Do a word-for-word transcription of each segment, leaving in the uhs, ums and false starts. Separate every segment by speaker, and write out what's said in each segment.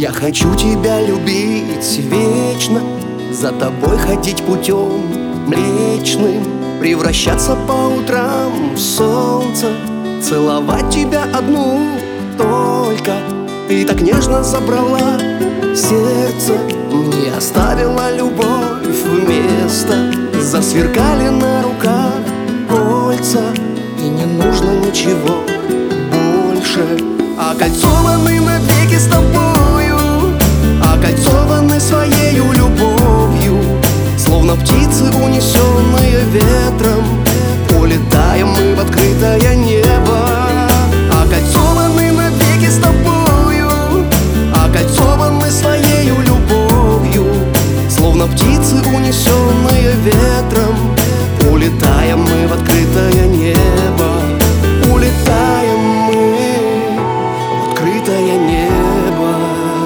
Speaker 1: Я хочу тебя любить вечно, за тобой ходить путем млечным, превращаться по утрам в солнце, целовать тебя одну только. Ты так нежно забрала сердце, не оставила любовь вместо. Засверкали на руках кольца, и не нужно ничего больше. Окольцованы навеки с тобою, окольцованы своею любовью, словно птицы, унесенные ветром, улетаем мы в открытое небо. Окольцованы навеки с тобою, окольцованы своею любовью, словно птицы, унесенные ветром, улетаем мы в открытое небо. Улетаем мы в открытое небо.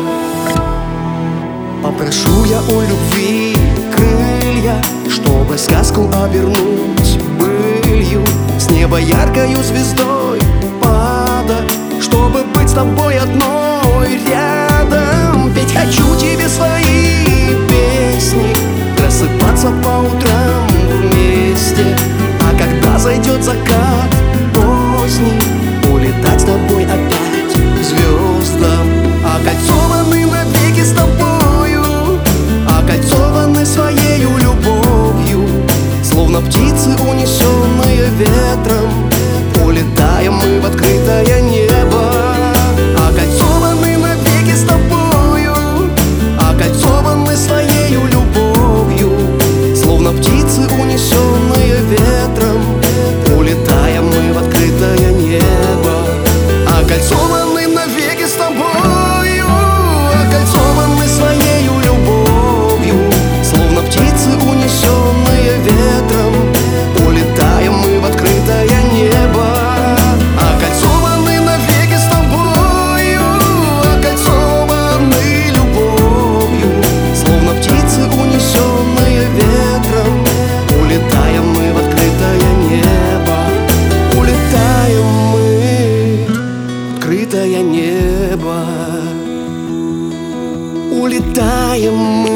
Speaker 1: Попрошу я у любви крылья, чтобы сказку обернуть былью, с неба яркою звездой падать, чтобы быть с тобой одной рядом. Ведь хочу тебе свои песни, просыпаться по утрам вместе, а когда зайдет закат поздний, улетать с тобой опять к звездам. Окольцованы навеки с тобою, окольцованы своею любовью, словно птицы, унесенные ветром, улетаем мы в открытое небо. Окольцованы навеки с тобою, окольцованы своею любовью, словно птицы, унесенные ветром, улетаем мы в открытое небо. Окольцованы навеки с тобою, окольцованы своею любовью, словно птицы, унесенные ветром, улетаем мы в открытое небо. Окольцованы навеки с тобою, окольцованы любовью, словно птицы, унесенные ветром, улетаем мы в открытое небо. Улетаем мы в открытое небо. Улетаем мы